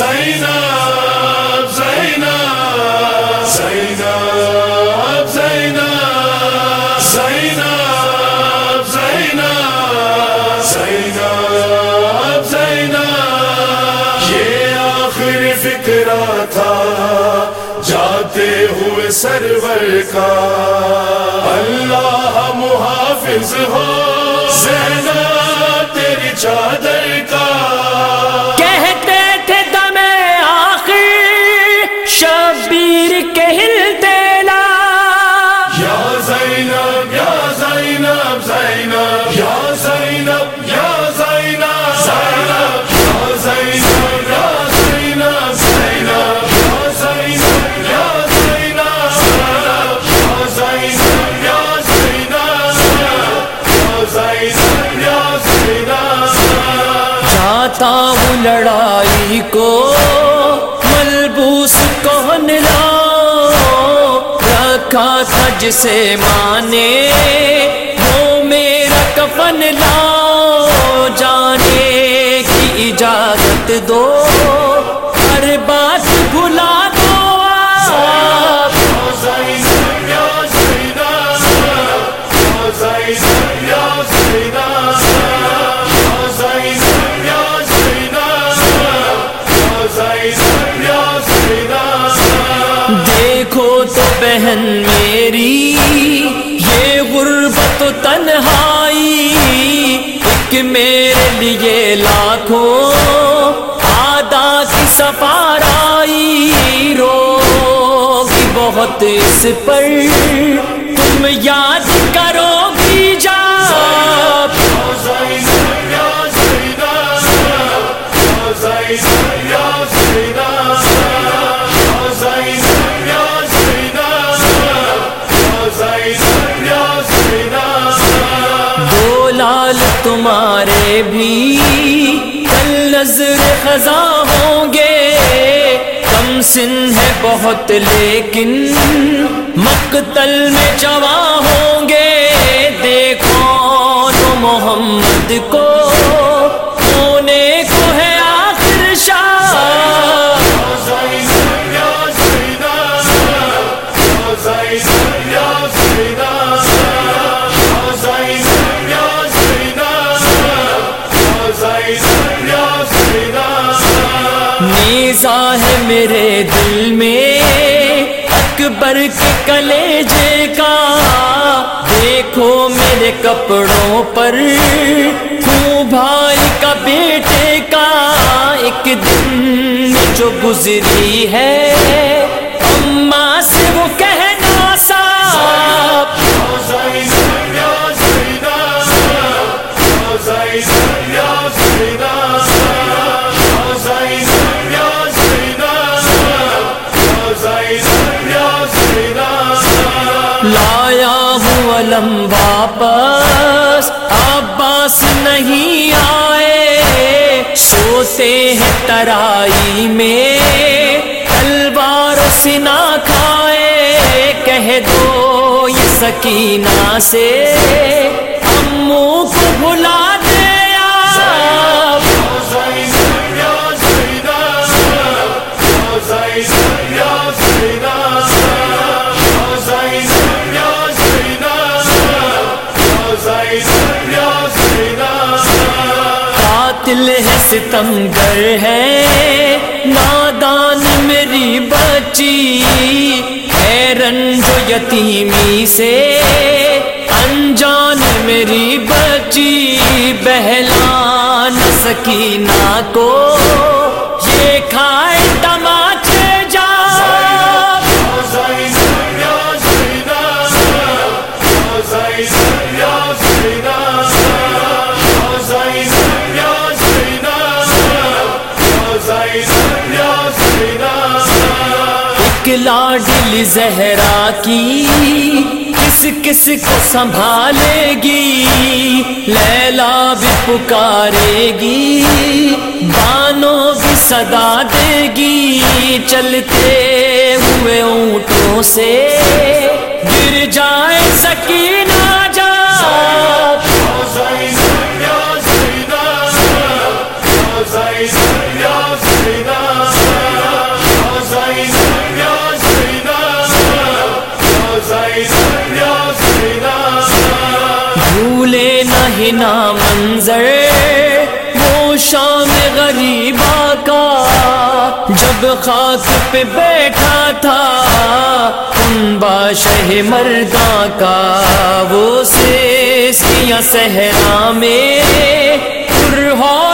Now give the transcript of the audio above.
زینب زینب زینب زینب زینب زینب زینب زینب یہ آخری فکرہ تھا جاتے ہوئے سرور کا، اللہ محافظ ہو زینب تیری چادر کا۔ کہتے تھے دم آخر شبیر کے ہلتے لا، یا زینب یا زینب زینب یا زینب یا زینب زینب یا زینب یا زینب زینب یا زینب یا زینب زینب یا زینب یا زینب یا زینب۔ جاتا ہوں لڑائی کو ملبوس کون لاؤ، رکھا تھا جسے ماں نے وہ میرا کفن لاؤ، جانے کی اجازت دو ہر بات بھلا دو آپ۔ زینب یا زینب یا زینب یا زینب یا زینب یا زینب یا زینب۔ دیکھو تو بہن میری یہ غربت و تنہائی، ایک میرے لیے لاکھوں آدھا کی سفارائی، روگی بہت اس پر تم یاد کرو گی جا۔ زینب یا زینب یا زینب یا زینب یا زینب یا زینب یا زینب یا زینب۔ دو لال تمہارے بھی کل نظر خزاں ہوں گے، کم سن ہے بہت لیکن مقتل میں جواں ہوں گے، دیکھو تو محمد کو ہونے کو ہے آخر شاہ۔ زینب یا زینب یا زینب یا زینب یا زینب یا زینب یا زینب یا زینب۔ نیزہ ہے میرے دل میں اکبر کے کلیجے کا، دیکھو میرے کپڑوں پر خون بھائی کا بیٹے کا، ایک دن جو گزری ہے اماں سے وہ کہنا صاف۔ زینب یا زینب یا زینب یا زینب یا زینب یا زینب یا زینب یا زینب۔ لایا ہوں علم واپس عباس نہیں آئے، سوتے ہیں ترائی میں تلوار و سنا کھائے، کہہ دو یہ سکینہ سے اموں کو بھلا دے آپ۔ زینب یا زینب یا زینب یا زینب یا زینب یا زینب یا زینب یا زینب۔ قاتل ہے ستمگر ہے نادان میری بچی، ہے رنج و یتیمی سے انجان میری بچی، بہلا نہ سکینہ کو یہ کھائے تماچے جا۔ زینب یا زینب یا زینب یا زینب یا زینب یا زینب یا زینب یا زینب۔ ایک لاڈلی زہرا کی کس کس کو سنبھالے گی، لیلا بھی پکارے گی بانوں بھی صدا دے گی، چلتے ہوئے اونٹوں سے گر جائے سکینہ جا۔ زینب یا زینب یا زینب یا زینب منظر وہ شام غریبا کا، جب خاک پہ بیٹھا تھا کنبہ شہ مرداں کا، وہ سیسیاں صحرا میں پر ہو